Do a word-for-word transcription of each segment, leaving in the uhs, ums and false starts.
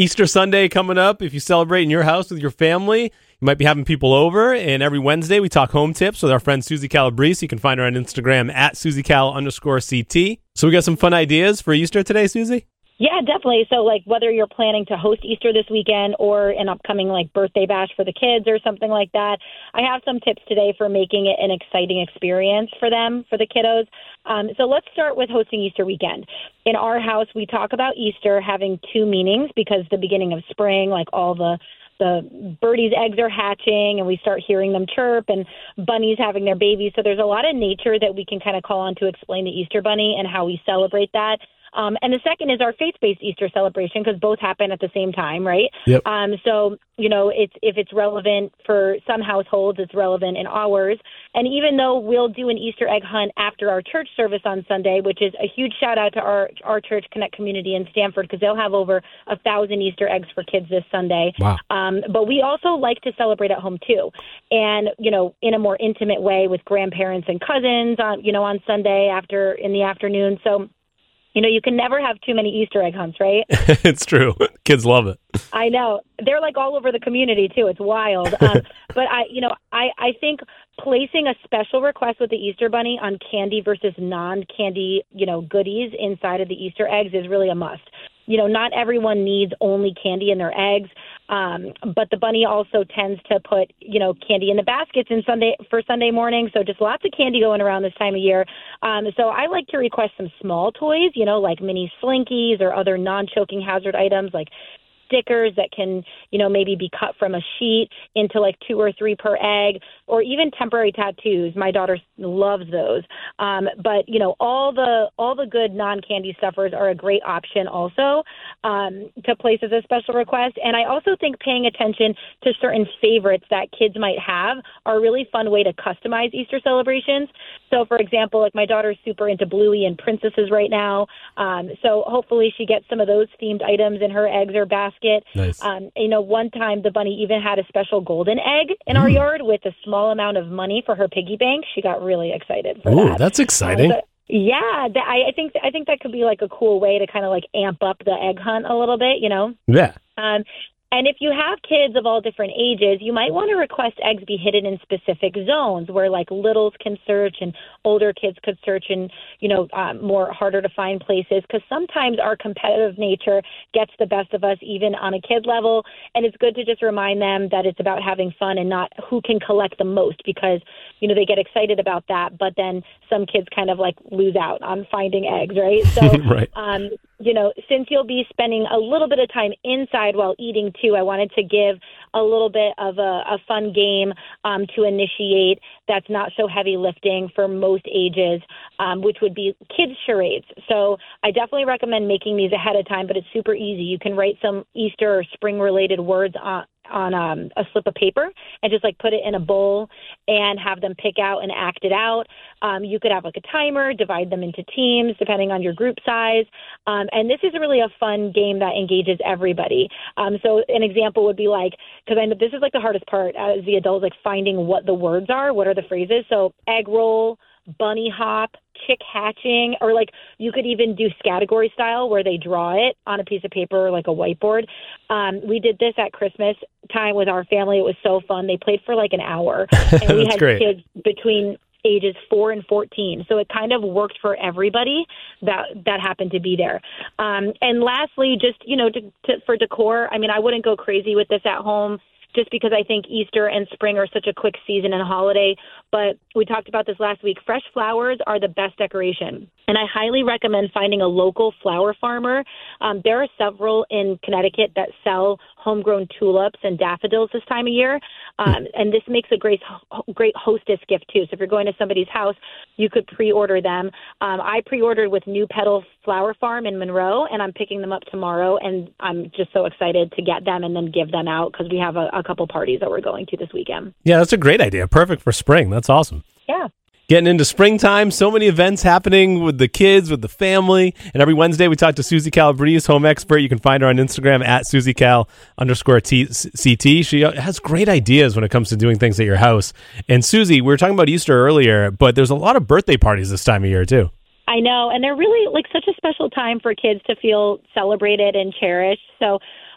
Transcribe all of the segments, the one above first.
Easter Sunday coming up. If you celebrate in your house with your family, you might be having people over. And every Wednesday, we talk home tips with our friend Susie Calabrese. You can find her on Instagram at SusieCal underscore CT. So we got some fun ideas for Easter today, Susie? Yeah, definitely. So, like, whether you're planning to host Easter this weekend or an upcoming, like, birthday bash for the kids or something like that, I have some tips today for making it an exciting experience for them, for the kiddos. Um, so let's start with hosting Easter weekend. In our house, we talk about Easter having two meanings because the beginning of spring, like, all the the birdies' eggs are hatching and we start hearing them chirp and bunnies having their babies. So there's a lot of nature that we can kind of call on to explain the Easter bunny and how we celebrate that. Um, and the second is our faith-based Easter celebration because both happen at the same time, right? Yep. Um, so, you know, it's if it's relevant for some households, it's relevant in ours. And even though we'll do an Easter egg hunt after our church service on Sunday, which is a huge shout-out to our our church Connect community in Stamford because they'll have over a thousand Easter eggs for kids this Sunday. Wow. Um, but we also like to celebrate at home, too. And, you know, in a more intimate way with grandparents and cousins, on you know, on Sunday after in the afternoon. So, you know, you can never have too many Easter egg hunts, right? It's true. Kids love it. I know. They're like all over the community, too. It's wild. Um, but, I, you know, I, I think placing a special request with the Easter Bunny on candy versus non-candy, you know, goodies inside of the Easter eggs is really a must. You know, not everyone needs only candy in their eggs, um, but the bunny also tends to put, you know, candy in the baskets in Sunday for Sunday morning. So just lots of candy going around this time of year. Um, so I like to request some small toys, you know, like mini Slinkies or other non-choking hazard items like stickers that can, you know, maybe be cut from a sheet into like two or three per egg, or even temporary tattoos. My daughter loves those. Um, but, you know, all the all the good non-candy stuffers are a great option also um, to place as a special request. And I also think paying attention to certain favorites that kids might have are a really fun way to customize Easter celebrations. So, for example, like my daughter's super into Bluey and princesses right now. Um, so hopefully she gets some of those themed items in her eggs or basket. Nice. Um, you know, one time the bunny even had a special golden egg in mm. our yard with a small amount of money for her piggy bank. She got really excited for Ooh, that. That's exciting. Um, so, yeah, that, I, I think I think that could be like a cool way to kind of like amp up the egg hunt a little bit, you know? Yeah. Um, And if you have kids of all different ages, you might want to request eggs be hidden in specific zones where like littles can search and older kids could search in, you know, um, more harder to find places, because sometimes our competitive nature gets the best of us even on a kid level. And it's good to just remind them that it's about having fun and not who can collect the most, because, you know, they get excited about that. But then some kids kind of like lose out on finding eggs, right? So, right. um, you know, since you'll be spending a little bit of time inside while eating too, I wanted to give a little bit of a, a fun game um, to initiate that's not so heavy lifting for most ages, um, which would be kids charades. So I definitely recommend making these ahead of time, but it's super easy. You can write some Easter or spring related words on on um, a slip of paper and just like put it in a bowl and have them pick out and act it out. Um, you could have like a timer, divide them into teams depending on your group size. Um, and this is really a fun game that engages everybody. Um, so an example would be like, because I know this is like the hardest part as the adults, like finding what the words are, what are the phrases. So egg roll, bunny hop, chick hatching, or like you could even do category style where they draw it on a piece of paper or like a whiteboard. Um, we did this at Christmas time with our family. It was so fun. They played for like an hour, and we had great. kids between ages four and fourteen. So it kind of worked for everybody that that happened to be there. Um, and lastly, just, you know, to, to, for decor, I mean, I wouldn't go crazy with this at home, just because I think Easter and spring are such a quick season and holiday. But we talked about this last week. Fresh flowers are the best decoration. And I highly recommend finding a local flower farmer. Um, there are several in Connecticut that sell homegrown tulips and daffodils this time of year. Um, and this makes a great, great hostess gift, too. So if you're going to somebody's house, you could pre-order them. Um, I pre-ordered with New Petal Flower Farm in Monroe, and I'm picking them up tomorrow. And I'm just so excited to get them and then give them out because we have a, a couple parties that we're going to this weekend. Yeah, that's a great idea. Perfect for spring. That's awesome. Yeah. Getting into springtime, so many events happening with the kids, with the family. And every Wednesday, we talk to Susie Calabrese, home expert. You can find her on Instagram at SusieCal underscore T- CT. She has great ideas when it comes to doing things at your house. And Susie, we were talking about Easter earlier, but there's a lot of birthday parties this time of year, too. I know, and they're really like such a special time for kids to feel celebrated and cherished. So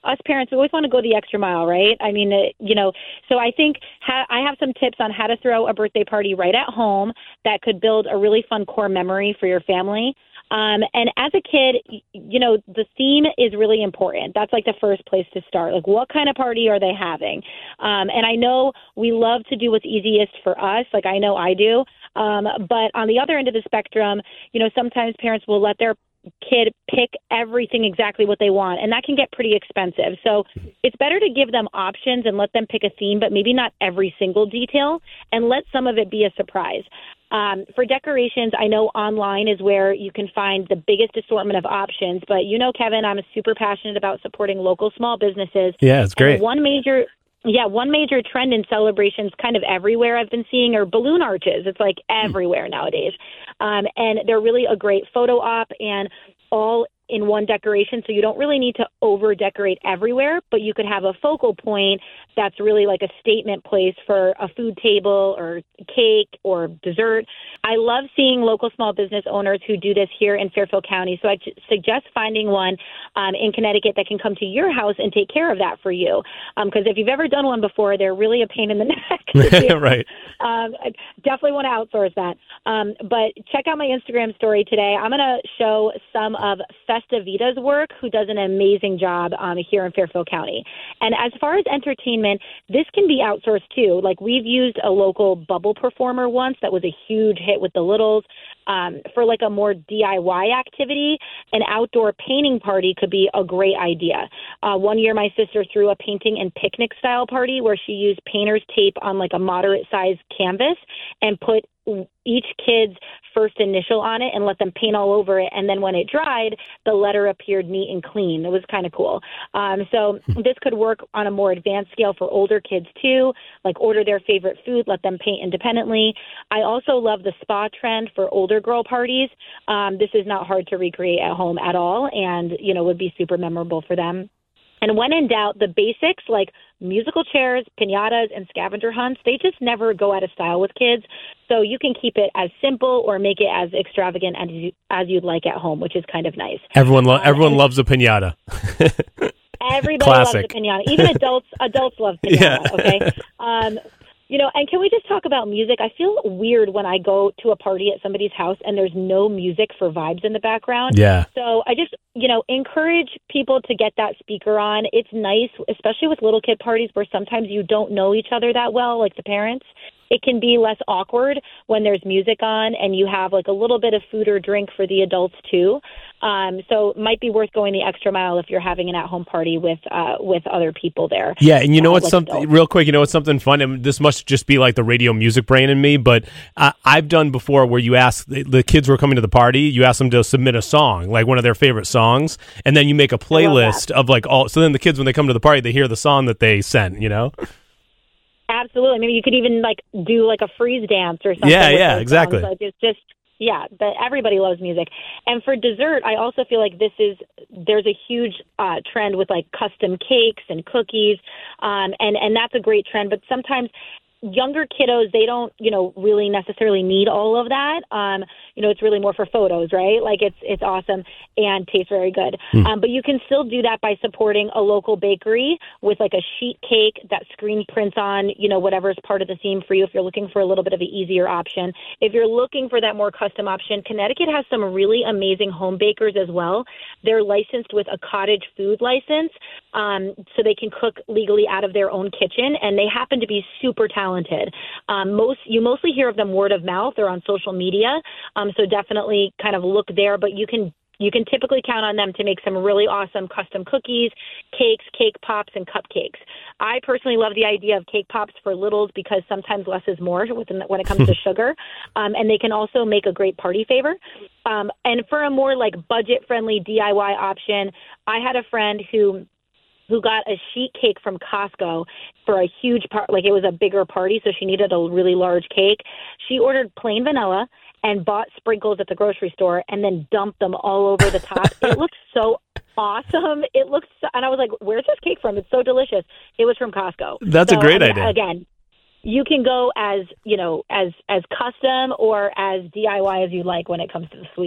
us parents, we always want to go the extra mile, right? I mean, it, you know, so I think ha- I have some tips on how to throw a birthday party right at home that could build a really fun core memory for your family. Um, and as a kid, you know, the theme is really important. That's like the first place to start. Like, what kind of party are they having? Um, and I know we love to do what's easiest for us. Like, I know I do. Um, but on the other end of the spectrum, you know, sometimes parents will let their kid pick everything exactly what they want, and that can get pretty expensive. So it's better to give them options and let them pick a theme, but maybe not every single detail, and let some of it be a surprise. Um, for decorations, I know online is where you can find the biggest assortment of options, but you know, Kevin, I'm super passionate about supporting local small businesses. Yeah, it's great. And one major Yeah, one major trend in celebrations kind of everywhere I've been seeing are balloon arches. It's like everywhere nowadays. Um, and they're really a great photo op and all in one decoration, so you don't really need to over decorate everywhere, but you could have a focal point that's really like a statement place for a food table or cake or dessert. I love seeing local small business owners who do this here in Fairfield County, so I suggest finding one um, in Connecticut that can come to your house and take care of that for you, because um, if you've ever done one before, they're really a pain in the neck. Right. Um, I definitely want to outsource that. Um, but check out my Instagram story today. I'm going to show some of Festavita's work, who does an amazing job um, here in Fairfield County. And as far as entertainment, this can be outsourced too. Like, we've used a local bubble performer once that was a huge hit with the littles. Um, for like a more D I Y activity, an outdoor painting party could be a great idea. Uh, one year, my sister threw a painting and picnic style party where she used painter's tape on like a moderate sized canvas and put each kid's first initial on it and let them paint all over it. And then when it dried, the letter appeared neat and clean. It was kind of cool. Um, so this could work on a more advanced scale for older kids too, like order their favorite food, let them paint independently. I also love the spa trend for older girl parties. Um, this is not hard to recreate at home at all, and, you know, would be super memorable for them. And when in doubt, the basics like musical chairs, piñatas, and scavenger hunts, they just never go out of style with kids. So you can keep it as simple or make it as extravagant as, you, as you'd like at home, which is kind of nice. Everyone, lo- um, everyone loves a piñata. Everybody Classic. loves a piñata. Even adults, adults love piñata. Yeah. Okay. Um, You know, and can we just talk about music? I feel weird when I go to a party at somebody's house and there's no music for vibes in the background. Yeah. So I just, you know, encourage people to get that speaker on. It's nice, especially with little kid parties where sometimes you don't know each other that well, like the parents. It can be less awkward when there's music on and you have like a little bit of food or drink for the adults too. Um, so it might be worth going the extra mile if you're having an at-home party with uh, with other people there. Yeah, and you know uh, what's like something adults. real quick? You know what's something fun? And this must just be like the radio music brain in me, but uh, I've done before where you ask the, the kids who are coming to the party, you ask them to submit a song, like one of their favorite songs, and then you make a playlist of like all. So then the kids, when they come to the party, they hear the song that they sent. You know. Absolutely. Maybe you could even like do like a freeze dance or something. Yeah, with yeah, those exactly. songs. Like, it's just, yeah, but everybody loves music. And for dessert, I also feel like this is, there's a huge uh, trend with like custom cakes and cookies. Um, and, and that's a great trend. But sometimes younger kiddos, they don't, you know, really necessarily need all of that. Um, you know, it's really more for photos, right? Like it's it's awesome and tastes very good. Mm. Um, but you can still do that by supporting a local bakery with like a sheet cake that screen prints on, you know, whatever is part of the theme for you if you're looking for a little bit of an easier option. If you're looking for that more custom option, Connecticut has some really amazing home bakers as well. They're licensed with a cottage food license, um, so they can cook legally out of their own kitchen, and they happen to be super talented. Um, most you mostly hear of them word of mouth or on social media. Um, so definitely kind of look there, but you can you can typically count on them to make some really awesome custom cookies, cakes, cake pops, and cupcakes. I personally love the idea of cake pops for littles because sometimes less is more when it comes to sugar, um, and they can also make a great party favor. Um, and for a more like budget-friendly D I Y option, I had a friend who who got a sheet cake from Costco for a huge part, like it was a bigger party, so she needed a really large cake. She ordered plain vanilla and bought sprinkles at the grocery store and then dumped them all over the top. It looked so awesome. It looked so, and I was like, where's this cake from? It's so delicious. It was from Costco. That's so, a great I mean, idea. Again, you can go as, you know, as, as custom or as D I Y as you like when it comes to the sweets.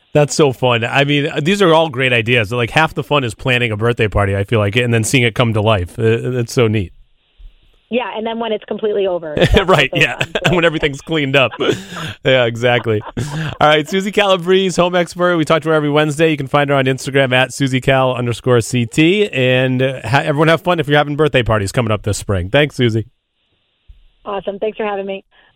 That's so fun. I mean, these are all great ideas. Like half the fun is planning a birthday party, I feel like, and then seeing it come to life. It's so neat. Yeah, and then when it's completely over. Right, yeah, when everything's cleaned up. Yeah, exactly. All right, Susie Calabrese, home expert. We talk to her every Wednesday. You can find her on Instagram at SusieCal underscore CT. And uh, ha- everyone have fun if you're having birthday parties coming up this spring. Thanks, Susie. Awesome. Thanks for having me.